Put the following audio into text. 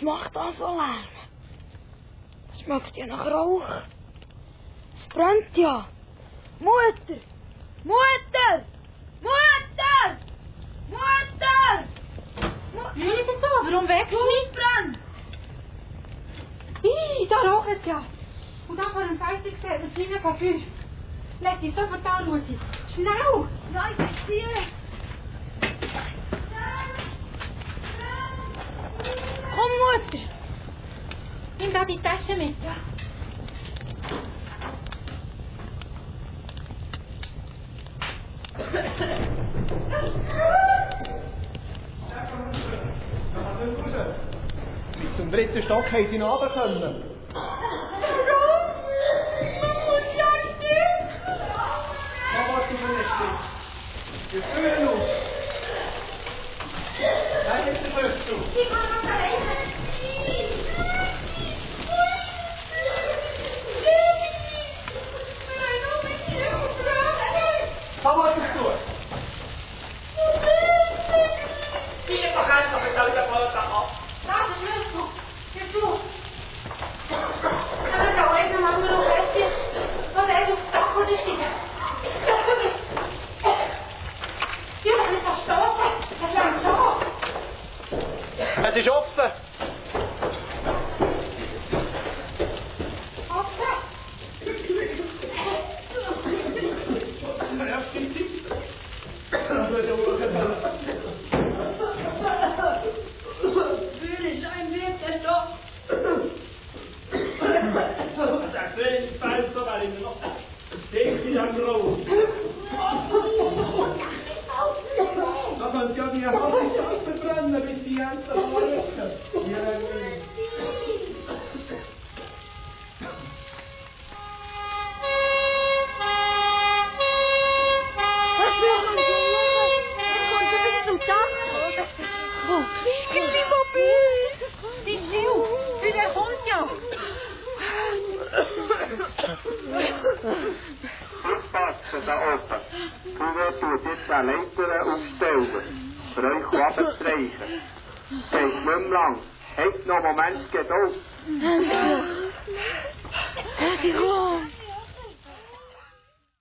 macht das so Lärm? Das schmeckt ja nach Rauch. Es brennt ja. Mutter! Mutter! Mutter! Mutter! Wie ist es da? Warum wächst du nicht? Brennt! Da raucht es ja. Und da vor dem Fenster sieht man kleine Papür. Leg dich sofort an, Lucy. Schnell! Ja, ich erzähle. Komm, Mutter! Nimm da die Tasche mit. Ja. Bis zum 3. Stock haben sie noch runter können. Warte mal nicht. Wir führen uns. Nein, jetzt wirst du. Ich kann noch alleine. Komm, was ist du? Hier doch einfach mit der Polter ab. Da, das willst du. Geh zu. Aber da oben haben wir noch fest. Da werde ich aufs Dach und ich stehe. Die haben nicht verstoßen. Das langt so. Es ist offen. Offen? Führerschein wird er doch. Der kleine Fenster wäre immer noch dicht in der Groß. Da könnt ihr wie ein Haus verbrennen, bis die Enten anrücken. Die Sil, der kommt ja. Aufpassen da oben. Kuno tut jetzt eine Leiter aufstellen. Für euch runterzustreichen. Geht nicht mehr lang. Habt noch einen Moment Geduld. Sie kommt.